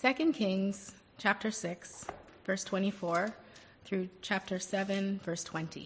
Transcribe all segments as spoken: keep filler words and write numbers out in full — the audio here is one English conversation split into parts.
Second Kings chapter six, verse twenty-four through chapter seven, verse twenty.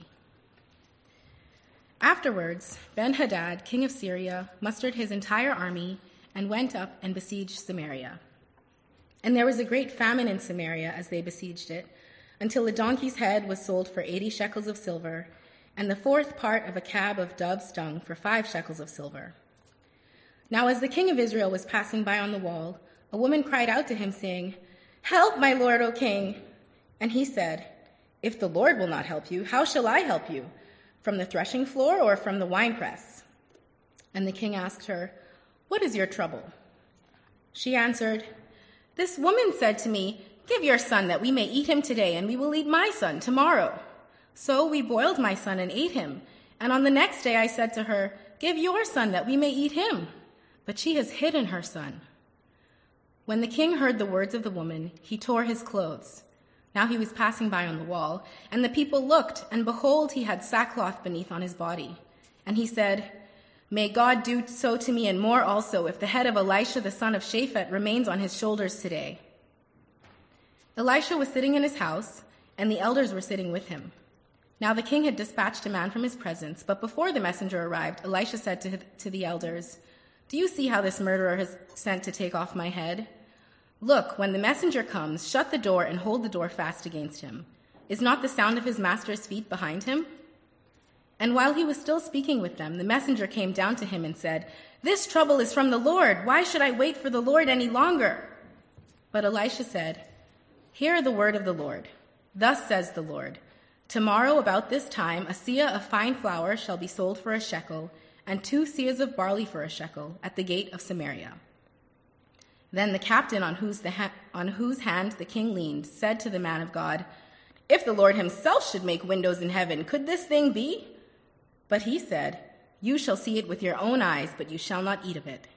Afterwards, Ben-Hadad, king of Syria, mustered his entire army and went up and besieged Samaria. And there was a great famine in Samaria as they besieged it, until a donkey's head was sold for eighty shekels of silver, and the fourth part of a cab of dove's dung for five shekels of silver. Now as the king of Israel was passing by on the wall, a woman cried out to him, saying, "Help, my lord, O king!" And he said, "If the Lord will not help you, how shall I help you? From the threshing floor or from the winepress?" And the king asked her, "What is your trouble?" She answered, "This woman said to me, 'Give your son that we may eat him today, and we will eat my son tomorrow.' So we boiled my son and ate him. And on the next day I said to her, 'Give your son that we may eat him.' But she has hidden her son." When the king heard the words of the woman, he tore his clothes. Now he was passing by on the wall, and the people looked, and behold, he had sackcloth beneath on his body. And he said, "May God do so to me and more also, if the head of Elisha the son of Shaphat remains on his shoulders today." Elisha was sitting in his house, and the elders were sitting with him. Now the king had dispatched a man from his presence, but before the messenger arrived, Elisha said to, to the elders, "Do you see how this murderer has sent to take off my head? Look, when the messenger comes, shut the door and hold the door fast against him. Is not the sound of his master's feet behind him?" And while he was still speaking with them, the messenger came down to him and said, "This trouble is from the Lord. Why should I wait for the Lord any longer?" But Elisha said, "Hear the word of the Lord. Thus says the Lord, tomorrow about this time a seah of fine flour shall be sold for a shekel, and two seahs of barley for a shekel, at the gate of Samaria." Then the captain on whose, the ha- on whose hand the king leaned said to the man of God, "If the Lord himself should make windows in heaven, could this thing be?" But he said, "You shall see it with your own eyes, but you shall not eat of it."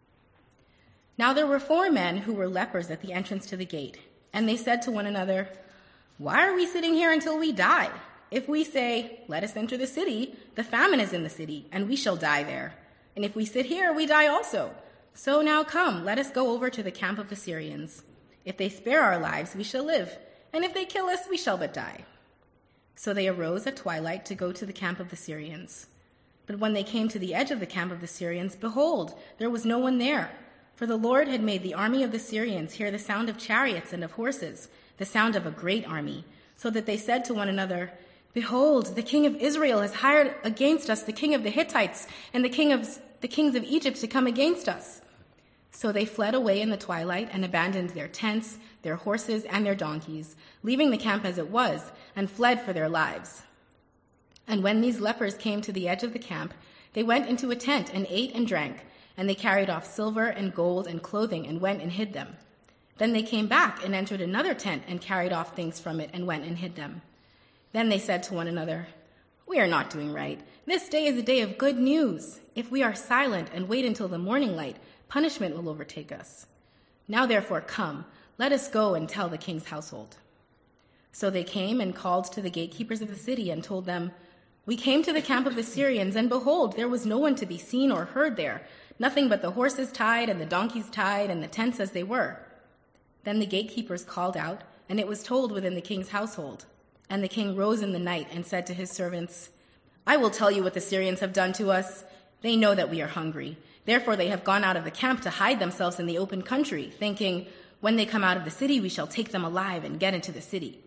Now there were four men who were lepers at the entrance to the gate, and they said to one another, "Why are we sitting here until we die? If we say, 'Let us enter the city,' the famine is in the city, and we shall die there. And if we sit here, we die also. So now come, let us go over to the camp of the Syrians. If they spare our lives, we shall live, and if they kill us, we shall but die." So they arose at twilight to go to the camp of the Syrians. But when they came to the edge of the camp of the Syrians, behold, there was no one there, for the Lord had made the army of the Syrians hear the sound of chariots and of horses, the sound of a great army, so that they said to one another, "Behold, the king of Israel has hired against us the king of the Hittites and the king of the kings of Egypt to come against us." So they fled away in the twilight and abandoned their tents, their horses, and their donkeys, leaving the camp as it was, and fled for their lives. And when these lepers came to the edge of the camp, they went into a tent and ate and drank, and they carried off silver and gold and clothing and went and hid them. Then they came back and entered another tent and carried off things from it and went and hid them. Then they said to one another, "We are not doing right. This day is a day of good news. If we are silent and wait until the morning light, punishment will overtake us. Now therefore come, let us go and tell the king's household." So they came and called to the gatekeepers of the city and told them, "We came to the camp of the Syrians, and behold, there was no one to be seen or heard there, nothing but the horses tied and the donkeys tied and the tents as they were." Then the gatekeepers called out, and it was told within the king's household. And the king rose in the night and said to his servants, "I will tell you what the Syrians have done to us. They know that we are hungry. Therefore they have gone out of the camp to hide themselves in the open country, thinking, 'When they come out of the city, we shall take them alive and get into the city.'"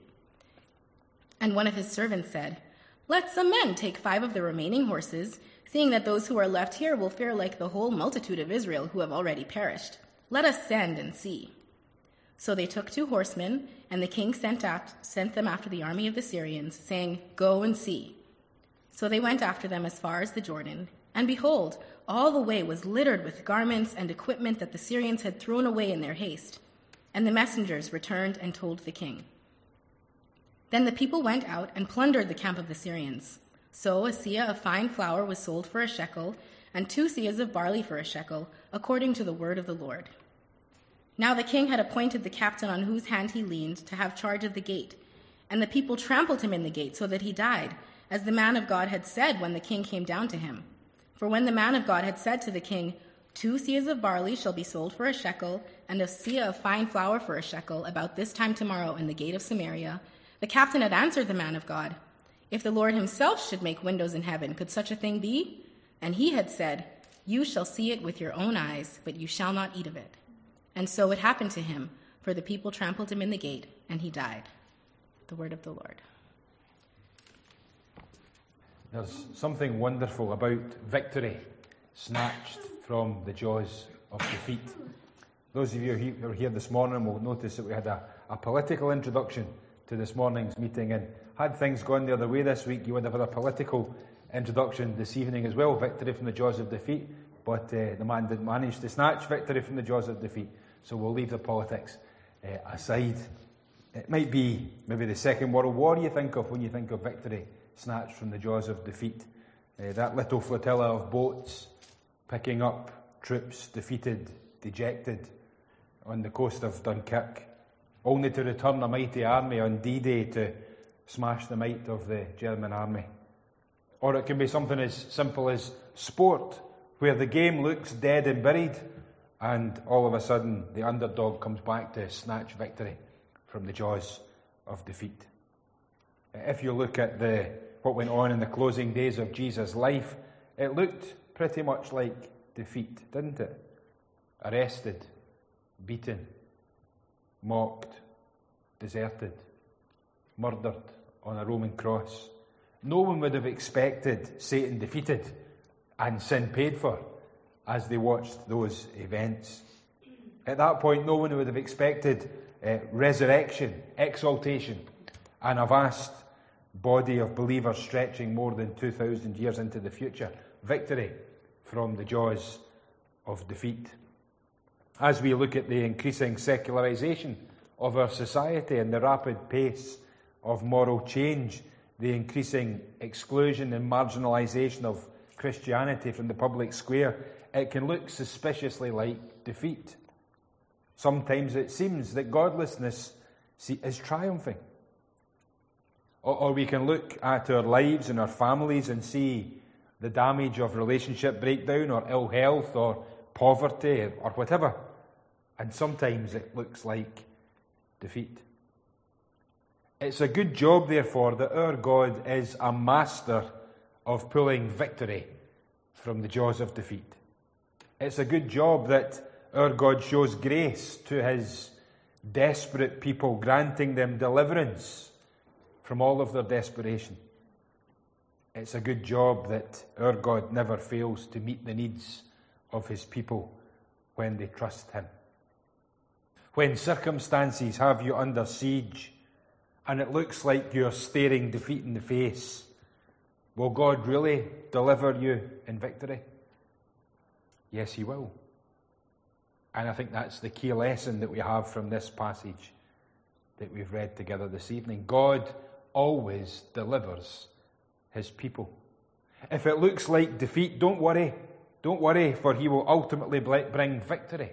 And one of his servants said, "Let some men take five of the remaining horses, seeing that those who are left here will fare like the whole multitude of Israel who have already perished. Let us send and see." So they took two horsemen, and the king sent, aft, sent them after the army of the Syrians, saying, "Go and see." So they went after them as far as the Jordan, and behold, all the way was littered with garments and equipment that the Syrians had thrown away in their haste. And the messengers returned and told the king. Then the people went out and plundered the camp of the Syrians. So a seah of fine flour was sold for a shekel, and two seahs of barley for a shekel, according to the word of the Lord. Now the king had appointed the captain on whose hand he leaned to have charge of the gate, and the people trampled him in the gate so that he died, as the man of God had said when the king came down to him. For when the man of God had said to the king, Two seahs of barley shall be sold for a shekel, and a seah of fine flour for a shekel, about this time tomorrow in the gate of Samaria. The captain had answered the man of God, If the Lord himself should make windows in heaven, could such a thing be? And he had said, You shall see it with your own eyes, but you shall not eat of it. And so it happened to him, for the people trampled him in the gate, and he died. The word of the Lord. There's something wonderful about victory snatched from the jaws of defeat. Those of you who are here this morning will notice that we had a, a political introduction to this morning's meeting, and had things gone the other way this week, you would have had a political introduction this evening as well, victory from the jaws of defeat, but uh, the man didn't manage to snatch victory from the jaws of defeat, so we'll leave the politics uh, aside. It might be maybe the Second World War you think of when you think of victory snatched from the jaws of defeat. Uh, that little flotilla of boats picking up troops defeated, dejected on the coast of Dunkirk, only to return a mighty army on D-Day to smash the might of the German army. Or it can be something as simple as sport, where the game looks dead and buried, and all of a sudden the underdog comes back to snatch victory from the jaws of defeat. If you look at the what went on in the closing days of Jesus' life, it looked pretty much like defeat, didn't it? Arrested, beaten, mocked, deserted, murdered on a Roman cross. No one would have expected Satan defeated and sin paid for as they watched those events. At that point, no one would have expected uh, resurrection, exaltation, and a vast body of believers stretching more than two thousand years into the future. Victory from the jaws of defeat. As we look at the increasing secularization of our society and the rapid pace of moral change, the increasing exclusion and marginalization of Christianity from the public square, it can look suspiciously like defeat. Sometimes it seems that godlessness is triumphing. Or, or we can look at our lives and our families and see the damage of relationship breakdown or ill health or poverty or whatever. And sometimes it looks like defeat. It's a good job, therefore, that our God is a master of pulling victory from the jaws of defeat. It's a good job that our God shows grace to his desperate people, granting them deliverance from all of their desperation. It's a good job that our God never fails to meet the needs of his people when they trust him. When circumstances have you under siege and it looks like you're staring defeat in the face, will God really deliver you in victory? Yes, he will. And I think that's the key lesson that we have from this passage that we've read together this evening. God always delivers his people. If it looks like defeat, don't worry. Don't worry, for he will ultimately bring victory.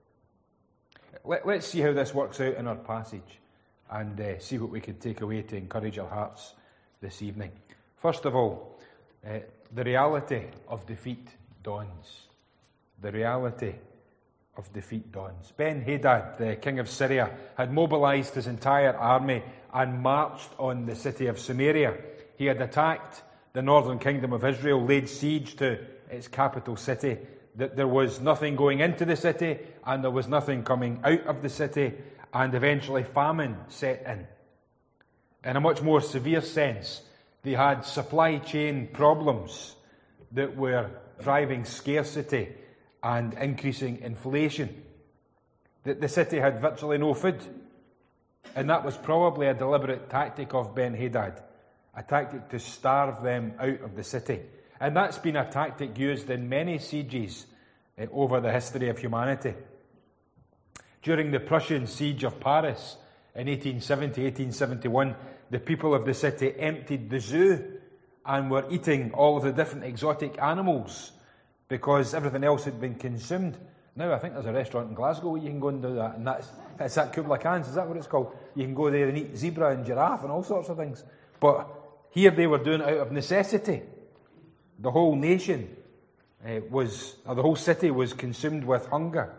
Let, let's see how this works out in our passage and uh, see what we can take away to encourage our hearts this evening. First of all, uh, the reality of defeat dawns. The reality of defeat dawns. Ben-Hadad, the king of Syria, had mobilized his entire army and marched on the city of Samaria. He had attacked the northern kingdom of Israel, laid siege to its capital city. That there was nothing going into the city and there was nothing coming out of the city, and eventually famine set in. In a much more severe sense, they had supply chain problems that were driving scarcity and increasing inflation. That the city had virtually no food. And that was probably a deliberate tactic of Ben-Hadad, a tactic to starve them out of the city. And that's been a tactic used in many sieges uh, over the history of humanity. During the Prussian siege of Paris in eighteen seventy, eighteen seventy-one, the people of the city emptied the zoo and were eating all of the different exotic animals because everything else had been consumed. Now I think there's a restaurant in Glasgow where you can go and do that, and that's, that's at Kubla Khan's, is that what it's called? You can go there and eat zebra and giraffe and all sorts of things. But here they were doing it out of necessity. The whole nation uh, was, or the whole city was consumed with hunger.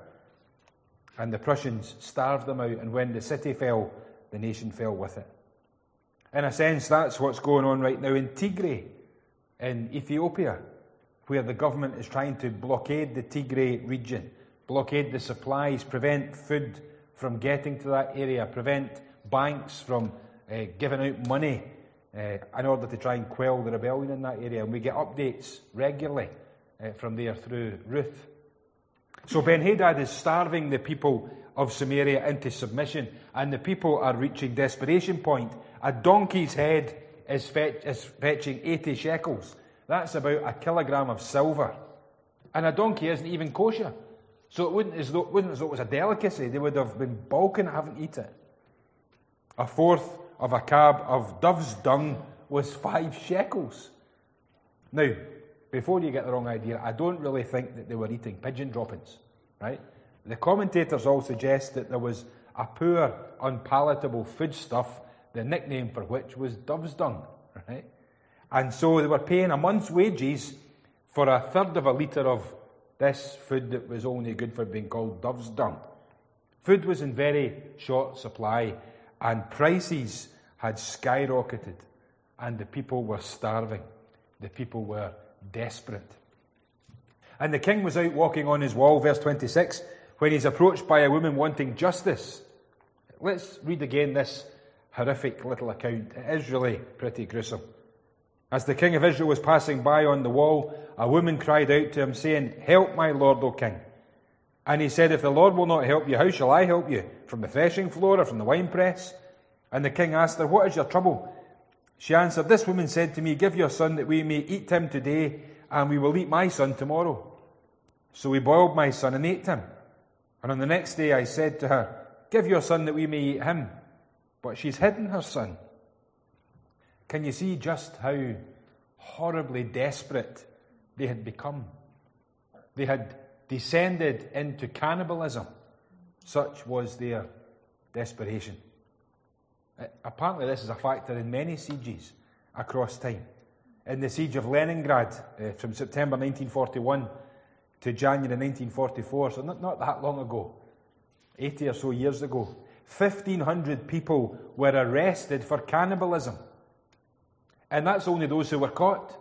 And the Prussians starved them out, and when the city fell, the nation fell with it. In a sense, that's what's going on right now in Tigray, in Ethiopia, where the government is trying to blockade the Tigray region, blockade the supplies, prevent food from getting to that area, prevent banks from uh, giving out money uh, in order to try and quell the rebellion in that area. And we get updates regularly uh, from there through Ruth. So Ben-Hadad is starving the people of Samaria into submission, and the people are reaching desperation point. A donkey's head is, fetch, is fetching eighty shekels. That's about a kilogram of silver. And a donkey isn't even kosher. So it wouldn't as though, wouldn't as though it was a delicacy. They would have been balking at having eaten it. A fourth of a cab of dove's dung was five shekels. Now, before you get the wrong idea, I don't really think that they were eating pigeon droppings, right? The commentators all suggest that there was a poor, unpalatable foodstuff, the nickname for which was dove's dung, right? And so they were paying a month's wages for a third of a litre of this food that was only good for being called dove's dung. Food was in very short supply, and prices had skyrocketed, and the people were starving. The people were desperate. And the king was out walking on his wall, verse twenty-six, when he's approached by a woman wanting justice. Let's read again this horrific little account. It is really pretty gruesome. As the king of Israel was passing by on the wall, a woman cried out to him, saying, "Help my lord, O king." And he said, "If the Lord will not help you, how shall I help you? From the threshing floor or from the winepress?" And the king asked her, "What is your trouble?" She answered, "This woman said to me, 'Give your son that we may eat him today, and we will eat my son tomorrow.' So we boiled my son and ate him. And on the next day I said to her, 'Give your son that we may eat him.' But she's hidden her son." Can you see just how horribly desperate they had become? They had descended into cannibalism. Such was their desperation. Apparently this is a factor in many sieges across time. In the siege of Leningrad uh, from September nineteen forty-one to January nineteen forty-four, so not, not that long ago, eighty or so years ago, fifteen hundred people were arrested for cannibalism. And that's only those who were caught.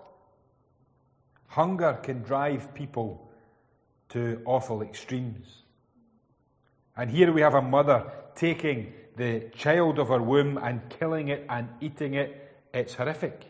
Hunger can drive people to awful extremes. And here we have a mother taking the child of her womb and killing it and eating it. It's horrific.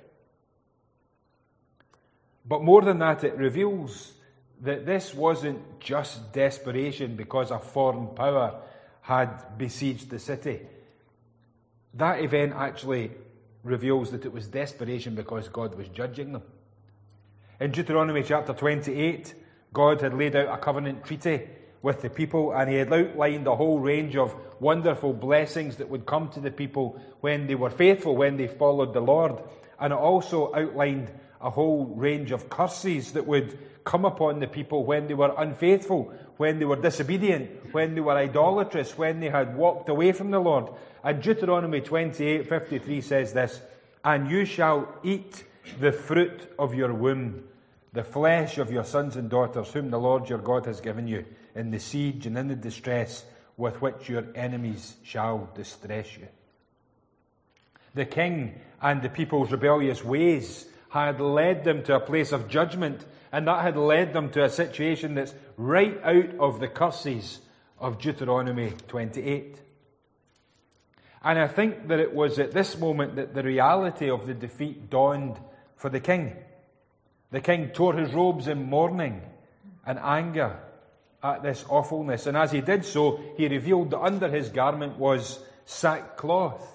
But more than that, it reveals that this wasn't just desperation because a foreign power had besieged the city. That event actually reveals that it was desperation because God was judging them. In Deuteronomy chapter twenty-eight, God had laid out a covenant treaty with the people, and he had outlined a whole range of wonderful blessings that would come to the people when they were faithful, when they followed the Lord. And it also outlined a whole range of curses that would come upon the people when they were unfaithful, when they were disobedient, when they were idolatrous, when they had walked away from the Lord. And Deuteronomy twenty-eight fifty-three says this, "And you shall eat the fruit of your womb, the flesh of your sons and daughters, whom the Lord your God has given you, in the siege and in the distress with which your enemies shall distress you." The king and the people's rebellious ways had led them to a place of judgment, and that had led them to a situation that's right out of the curses of Deuteronomy twenty-eight. And I think that it was at this moment that the reality of the defeat dawned for the king. The king tore his robes in mourning and anger at this awfulness. And as he did so, he revealed that under his garment was sackcloth.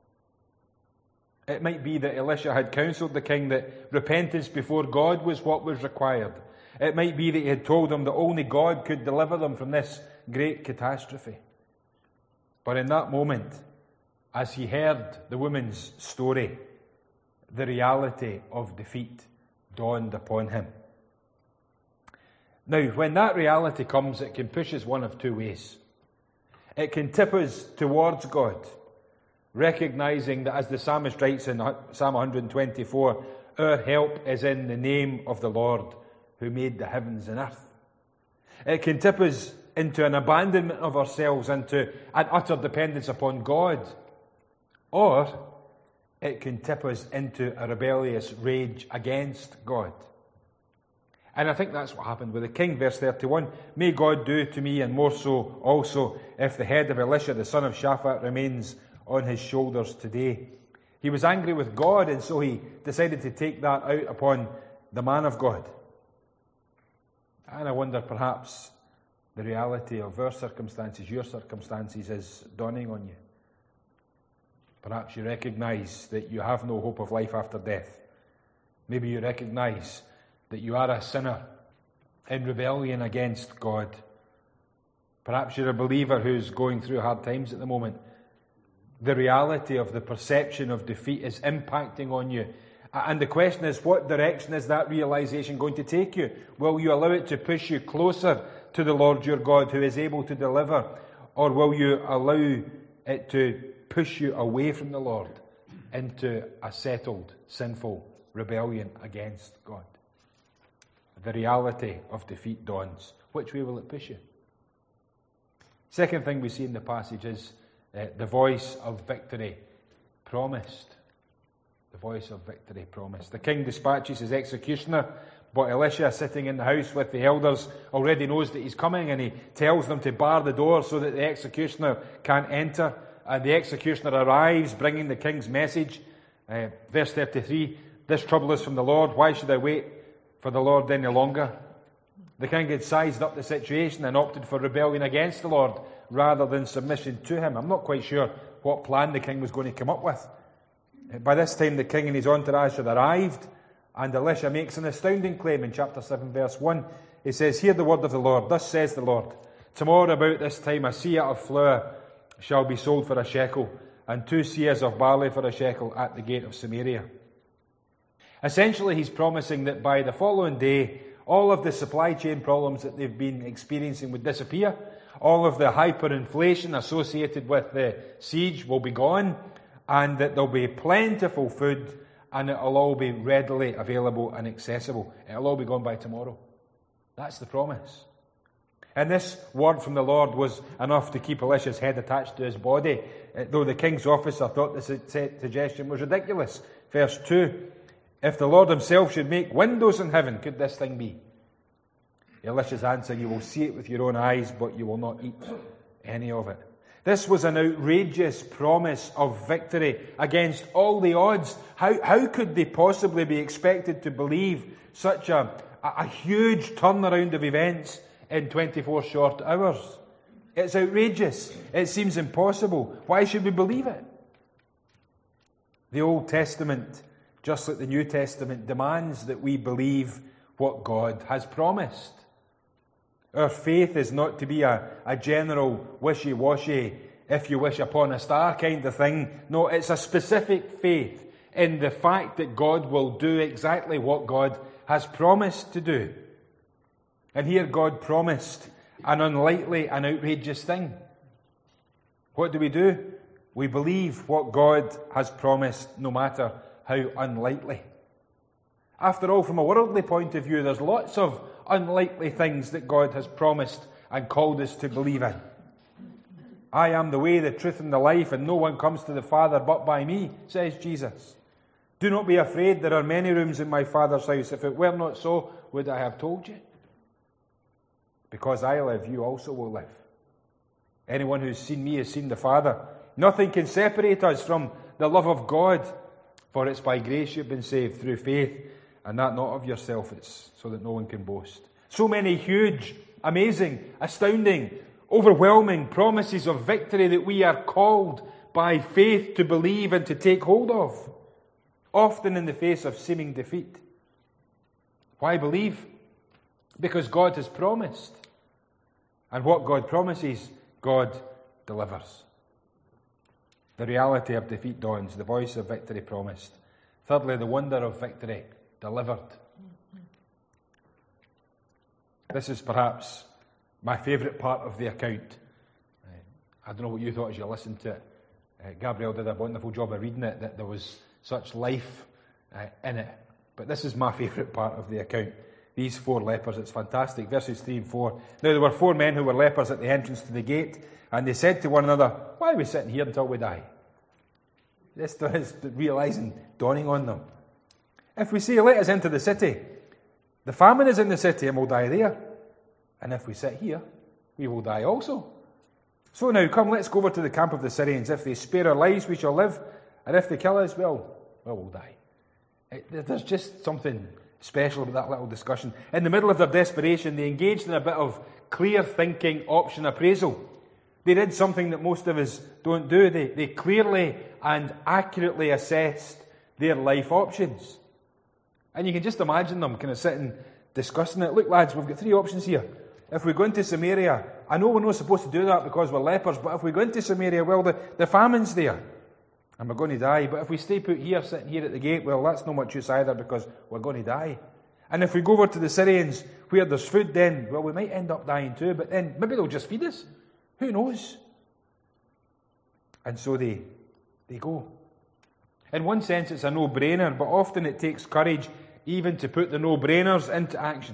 It might be that Elisha had counselled the king that repentance before God was what was required. It might be that he had told them that only God could deliver them from this great catastrophe. But in that moment, as he heard the woman's story, the reality of defeat dawned upon him. Now, when that reality comes, it can push us one of two ways. It can tip us towards God, recognizing that, as the psalmist writes in Psalm one twenty-four, our help is in the name of the Lord, who made the heavens and earth. It can tip us into an abandonment of ourselves, into an utter dependence upon God. Or it can tip us into a rebellious rage against God. And I think that's what happened with the king. Verse thirty-one, may God do to me, and more so also, if the head of Elisha, the son of Shaphat, remains on his shoulders today. He was angry with God, and so he decided to take that out upon the man of God. And I wonder, perhaps, the reality of our circumstances, your circumstances, is dawning on you. Perhaps you recognize that you have no hope of life after death. Maybe you recognize that you are a sinner in rebellion against God. Perhaps you're a believer who's going through hard times at the moment. The reality of the perception of defeat is impacting on you. And the question is, what direction is that realization going to take you? Will you allow it to push you closer to the Lord your God, who is able to deliver? Or will you allow it to push you away from the Lord into a settled, sinful rebellion against God? The reality of defeat dawns. Which way will it push you? Second thing we see in the passage is uh, the voice of victory promised. The voice of victory promised. The king dispatches his executioner, but Elisha, sitting in the house with the elders, already knows that he's coming, and he tells them to bar the door so that the executioner can't enter. And the executioner arrives, bringing the king's message. Uh, verse thirty-three, this trouble is from the Lord. Why should I wait for the Lord any longer? The king had sized up the situation and opted for rebellion against the Lord rather than submission to him. I'm not quite sure what plan the king was going to come up with. By this time, the king and his entourage had arrived, and Elisha makes an astounding claim in chapter seven, verse one. He says, hear the word of the Lord. Thus says the Lord, tomorrow about this time a seah of flour shall be sold for a shekel, and two seahs of barley for a shekel at the gate of Samaria. Essentially, he's promising that by the following day, all of the supply chain problems that they've been experiencing would disappear. All of the hyperinflation associated with the siege will be gone, and that there'll be plentiful food, and it'll all be readily available and accessible. It'll all be gone by tomorrow. That's the promise. And this word from the Lord was enough to keep Elisha's head attached to his body, though the king's officer thought the suggestion was ridiculous. Verse two, if the Lord himself should make windows in heaven, could this thing be? Elisha's answer, you will see it with your own eyes, but you will not eat any of it. This was an outrageous promise of victory against all the odds. How, how could they possibly be expected to believe such a, a huge turnaround of events in twenty-four short hours? It's outrageous. It seems impossible. Why should we believe it? The Old Testament, just like the New Testament, demands that we believe what God has promised. Our faith is not to be a, a general wishy-washy, if you wish upon a star kind of thing. No, it's a specific faith in the fact that God will do exactly what God has promised to do. And here God promised an unlikely and outrageous thing. What do we do? We believe what God has promised, no matter how unlikely. After all, from a worldly point of view, there's lots of unlikely things that God has promised and called us to believe in. I am the way, the truth, and the life, and no one comes to the Father but by me, says Jesus. Do not be afraid, there are many rooms in my Father's house. If it were not so, would I have told you? Because I live, you also will live. Anyone who's seen me has seen the Father. Nothing can separate us from the love of God, for it's by grace you've been saved through faith, and that not of yourself, it's so that no one can boast. So many huge, amazing, astounding, overwhelming promises of victory that we are called by faith to believe and to take hold of, often in the face of seeming defeat. Why believe? Because God has promised. And what God promises, God delivers. The reality of defeat dawns, the voice of victory promised. Thirdly, the wonder of victory delivered. This is perhaps my favourite part of the account. Uh, I don't know what you thought as you listened to it. Uh, Gabrielle did a wonderful job of reading it, that there was such life uh, in it. But this is my favourite part of the account. these four lepers. It's fantastic. Verses three and four. Now there were four men who were lepers at the entrance to the gate, and they said to one another, why are we sitting here until we die? This is realising, dawning on them. If we say, let us into the city, the famine is in the city and we'll die there. And if we sit here, we will die also. So now, come, let's go over to the camp of the Syrians. If they spare our lives, we shall live. And if they kill us, well, well, we'll die. It, there's just something special about that little discussion. In the middle of their desperation, they engaged in a bit of clear thinking option appraisal. They did something that most of us don't do. They, they clearly and accurately assessed their life options. And you can just imagine them kind of sitting discussing it. Look, lads, we've got three options here. If we go into Samaria, I know we're not supposed to do that because we're lepers, but if we go into Samaria, well, the, the famine's there and we're going to die. But if we stay put here, sitting here at the gate, well, that's not much use either because we're going to die. And if we go over to the Syrians where there's food, then, well, we might end up dying too, but then maybe they'll just feed us. Who knows? And so they, they go. In one sense, it's a no-brainer, but often it takes courage even to put the no-brainers into action.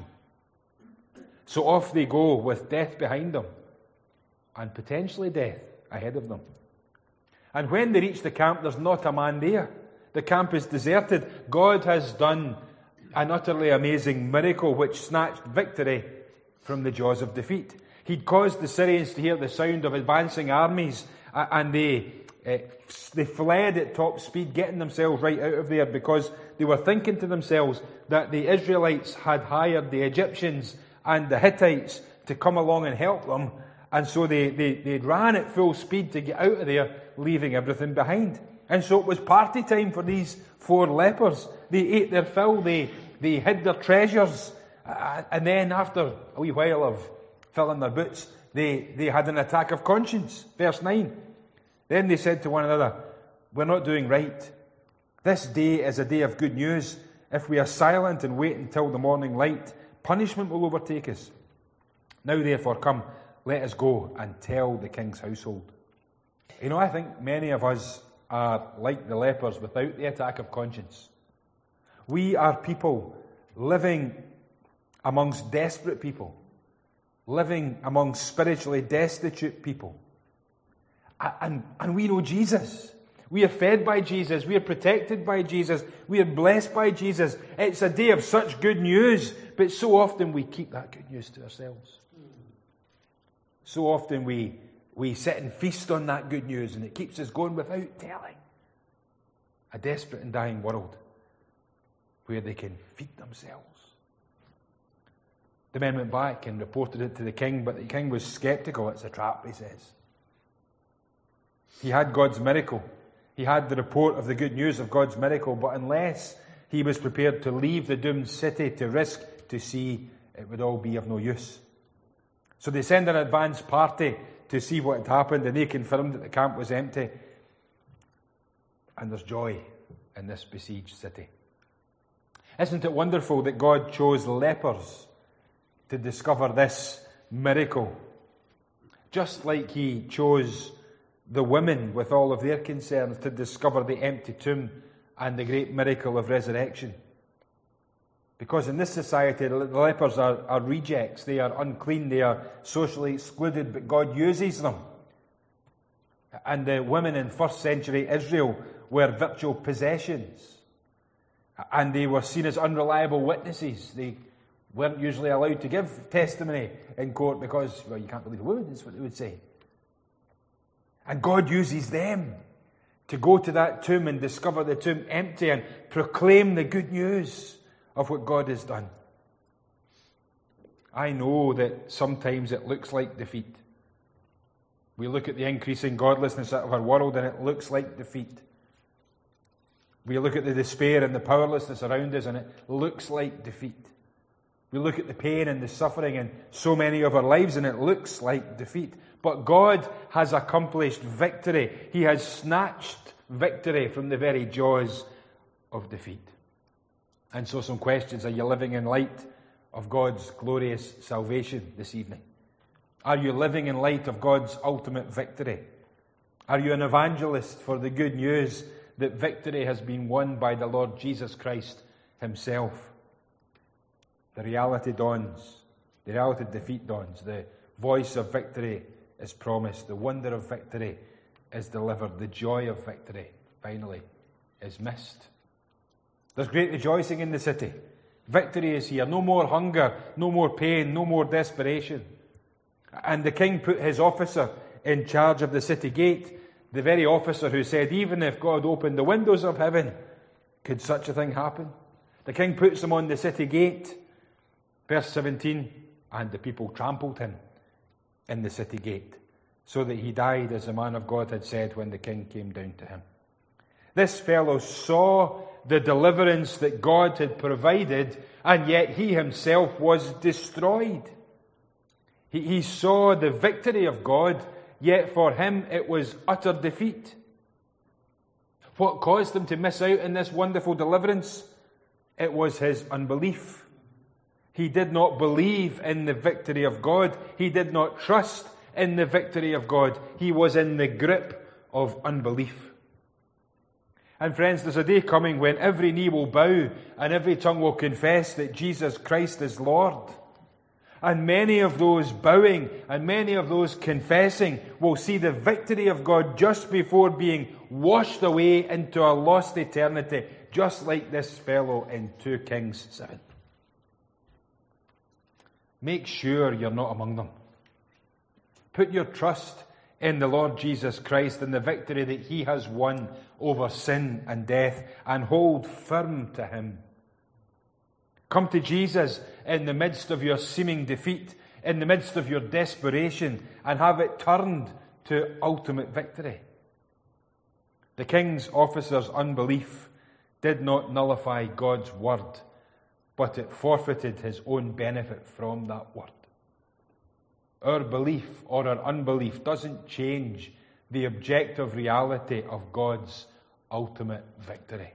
So off they go with death behind them and potentially death ahead of them. And when they reach the camp, there's not a man there. The camp is deserted. God has done an utterly amazing miracle which snatched victory from the jaws of defeat. He'd caused the Syrians to hear the sound of advancing armies, and they uh, they fled at top speed, getting themselves right out of there because they were thinking to themselves that the Israelites had hired the Egyptians and the Hittites to come along and help them, and so they, they, they ran at full speed to get out of there, leaving everything behind. And so it was party time for these four lepers. They ate their fill, they, they hid their treasures, uh, and then after a wee while of filling their boots, they, they had an attack of conscience. Verse nine. Then they said to one another, we're not doing right. This day is a day of good news. If we are silent and wait until the morning light, punishment will overtake us. Now therefore come, let us go and tell the king's household. You know, I think many of us are like the lepers without the attack of conscience. We are people living amongst desperate people, living among spiritually destitute people. And, and we know Jesus. We are fed by Jesus. We are protected by Jesus. We are blessed by Jesus. It's a day of such good news, but so often we keep that good news to ourselves. So often we, we sit and feast on that good news, and it keeps us going without telling. A desperate and dying world where they can feed themselves. The men went back and reported it to the king, but the king was sceptical. It's a trap, he says. He had God's miracle. He had the report of the good news of God's miracle, but unless he was prepared to leave the doomed city to risk to see, it would all be of no use. So they send an advance party to see what had happened, and they confirmed that the camp was empty. And there's joy in this besieged city. Isn't it wonderful that God chose lepers to discover this miracle? Just like he chose the women with all of their concerns to discover the empty tomb and the great miracle of resurrection. Because in this society, the lepers are, are rejects. They are unclean. They are socially excluded, but God uses them. And the women in first century Israel were virtual possessions. And they were seen as unreliable witnesses. They weren't usually allowed to give testimony in court because, well, you can't believe a woman, is what they would say. And God uses them to go to that tomb and discover the tomb empty and proclaim the good news of what God has done. I know that sometimes it looks like defeat. We look at the increasing godlessness of our world and it looks like defeat. We look at the despair and the powerlessness around us and it looks like defeat. We look at the pain and the suffering in so many of our lives and it looks like defeat. But God has accomplished victory. He has snatched victory from the very jaws of defeat. And so some questions. Are you living in light of God's glorious salvation this evening? Are you living in light of God's ultimate victory? Are you an evangelist for the good news that victory has been won by the Lord Jesus Christ himself? The reality dawns. The reality of defeat dawns. The voice of victory is promised. The wonder of victory is delivered. The joy of victory, finally, is missed. There's great rejoicing in the city. Victory is here. No more hunger, no more pain, no more desperation. And the king put his officer in charge of the city gate, the very officer who said, even if God opened the windows of heaven, could such a thing happen? The king puts him on the city gate. Verse seventeen, and the people trampled him in the city gate, so that he died, as the man of God had said when the king came down to him. This fellow saw the deliverance that God had provided, and yet he himself was destroyed. He, he saw the victory of God, yet for him it was utter defeat. What caused him to miss out in this wonderful deliverance? It was his unbelief. He did not believe in the victory of God. He did not trust in the victory of God. He was in the grip of unbelief. And friends, there's a day coming when every knee will bow and every tongue will confess that Jesus Christ is Lord. And many of those bowing and many of those confessing will see the victory of God just before being washed away into a lost eternity, just like this fellow in two Kings seven. Make sure you're not among them. Put your trust in the Lord Jesus Christ and the victory that He has won over sin and death, and hold firm to Him. Come to Jesus in the midst of your seeming defeat, in the midst of your desperation, and have it turned to ultimate victory. The king's officer's unbelief did not nullify God's word, but it forfeited his own benefit from that word. Our belief or our unbelief doesn't change the objective reality of God's ultimate victory.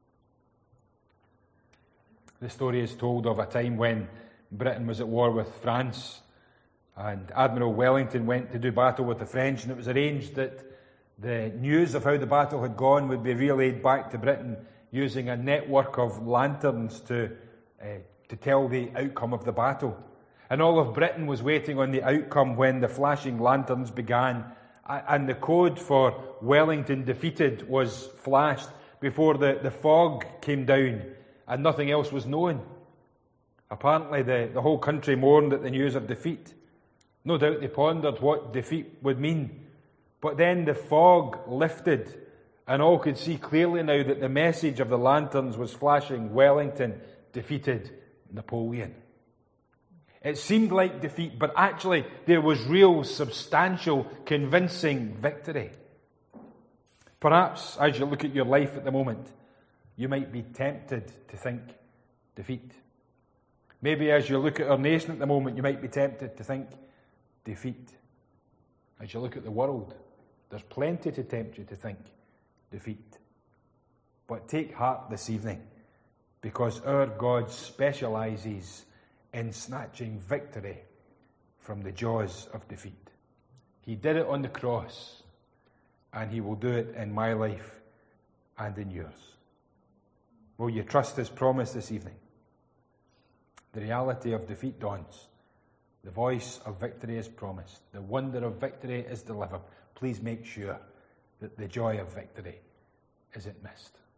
The story is told of a time when Britain was at war with France, and Admiral Wellington went to do battle with the French, and it was arranged that the news of how the battle had gone would be relayed back to Britain using a network of lanterns to, uh, to tell the outcome of the battle. And all of Britain was waiting on the outcome when the flashing lanterns began, and the code for Wellington defeated was flashed before the, the fog came down and nothing else was known. Apparently the, the whole country mourned at the news of defeat. No doubt they pondered what defeat would mean. But then the fog lifted, and all could see clearly now that the message of the lanterns was flashing: Wellington defeated Napoleon. It seemed like defeat, but actually there was real, substantial, convincing victory. Perhaps as you look at your life at the moment, you might be tempted to think defeat. Maybe as you look at our nation at the moment, you might be tempted to think defeat. As you look at the world, there's plenty to tempt you to think defeat. But take heart this evening, because our God specializes in snatching victory from the jaws of defeat. He did it on the cross, and He will do it in my life and in yours. Will you trust His promise this evening? The reality of defeat dawns. The voice of victory is promised. The wonder of victory is delivered. Please make sure that the joy of victory isn't missed.